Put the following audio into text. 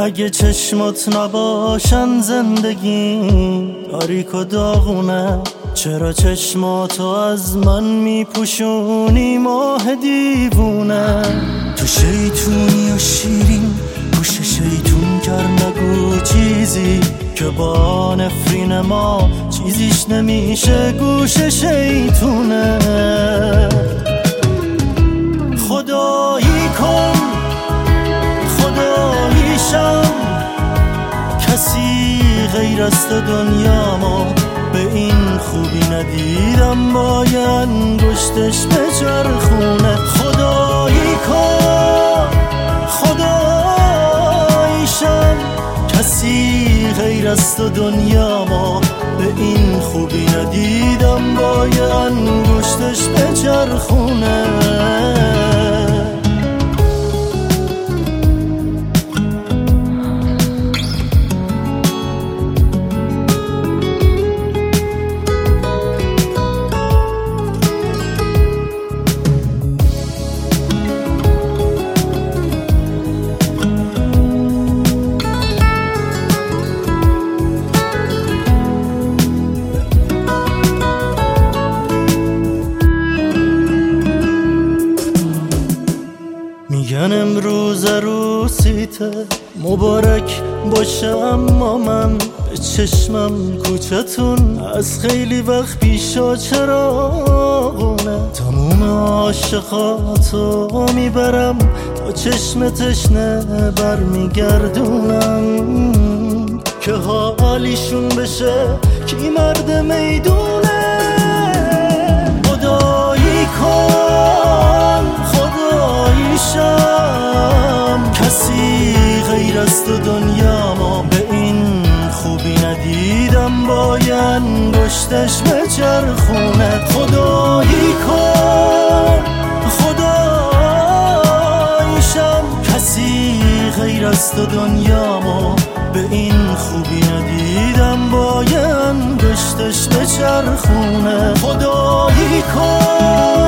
اگه چشمات نباشن زندگی تاریک و داغونه، چرا چشماتو از من میپوشونی ماه دیوونه؟ تو شیطونی و شیرین گوش شیطون گر نگو چیزی که با نفرین ما چیزیش نمیشه گوش شیطونه. خدایی کن خداییشم، کسی غیر از تو دنیامو به این خوبی ندیدم، با یه انگشتش به چرخونه. خدایی کن خداییشم، کسی غیر از تو دنیامو به این خوبی ندیدم، با یه انگشتش به چرخونه. میگن امروز عروسیته مبارک باشه، اما من به چشمم کوچتون از خیلی وقت پیشا چراغونه. تموم عاشقاتو میبرم تا چشم تشنه برمیگردونم، که حالیشون بشه کی مرد میدونه. خدایی کن خداییشم، کسی غیر از تو دنیامو به این خوبی ندیدم، با یه انگشتش به چرخونه. خدایی کن خداییشم، کسی غیر از تو دنیامو به این خوبی ندیدم، با یه انگشتش به چرخونه. خدایی کن